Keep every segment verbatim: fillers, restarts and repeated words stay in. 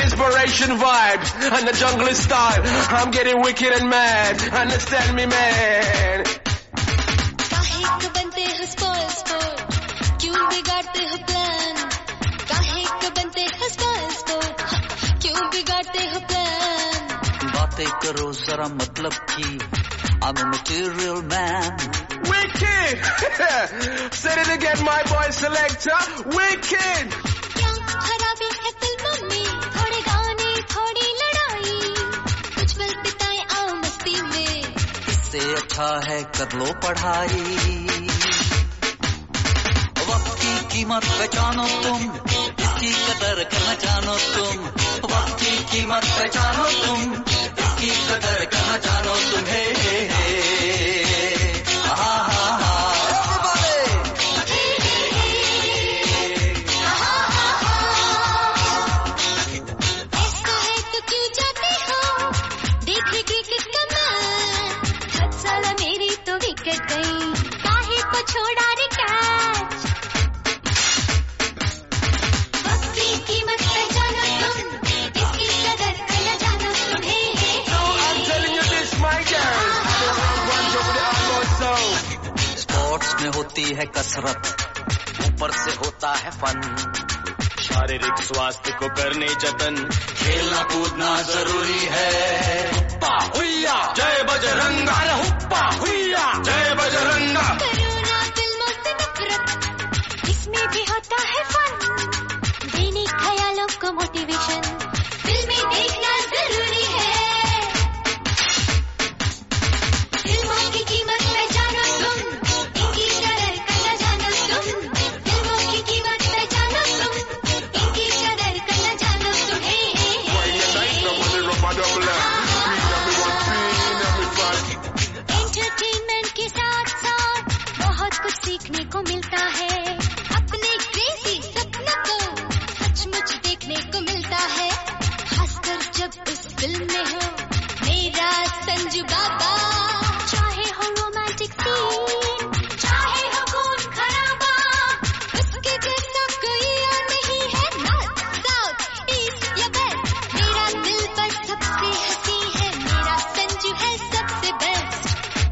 inspiration vibes and the jungle style. I'm getting wicked and mad. Understand me, man. काहे को बनते हो spoil spoil, क्यों बिगाड़ते हो plan? काहे को बनते हो spoil spoil, क्यों बिगाड़ते हो plan? बातें करो जरा मतलब की, I'm a material man. Wicked. Say it again, my boy selector. Wicked. क्या खराबी है फिल्मों में, थोड़े गाने थोड़ी लड़ाई, कुछ पल बिताए आओ मस्ती में, इससे अच्छा है कर लो पढ़ाई। वक्त की कीमत पहचानो तुम, इसकी कदर करना जानो तुम। वक्त की कीमत पहचानो तुम, इसकी कदर करना जानो तुम। हे हे हे हा हा हा ऐसा है तो क्यों जाते हो देखने क्रिकेट का मैच? हद साला मेरी तो विकेट गई, काहे को छोड़ा रे कैच? वक्त की कीमत पहचानो तुम, इसकी कदर करना जानो तुम। Hey hey So I'm telling you this, my girl. Sports में होती है कसरत, ऊपर से होता है फन। शारीरिक स्वास्थ्य को करने जतन, खेलना कूदना जरूरी है। हुप्पा हुइया जय बजरंगा, हुप्पा हुइया जय बजरंगा। करोना फिल्मों से नफरत, इसमें भी होता है फन, देने ख्यालों को मोटिवेशन, फिल्में देखना जरूरी है। फिल्मों की कीमत पहचानो तुम, इनकी कदर करना जानो तुम। फिल्मों की कीमत पहचानो तुम, इनकी कदर करना जानो तुम। हे हे हे एंटरटेनमेंट के साथ साथ बहुत कुछ सीखने को मिलता है, अपने क्रेजी सपनों को सचमुच देखने को मिलता है, खासकर जब उस फिल्म में हो मेरा संजू बाबा। चाहे हो रोमांटिक सीन, चाहे हो खून खराबा, उसके जैसा कोई और नहीं है। नॉर्थ साउथ ईस्ट या वेस्ट, मेरा दिल पर सबसे हंसी है, मेरा संजू है सबसे बेस्ट।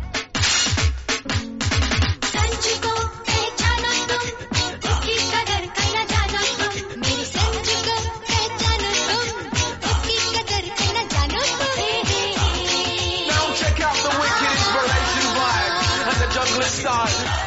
संजू को पहचानो तुम, उसकी कदर करना जानो तुम। मेरे संजू को पहचानो तुम, उसकी कदर करना जानो तुम। Hey hey hey Now check out the wicked inspiration vibes and the jungle style.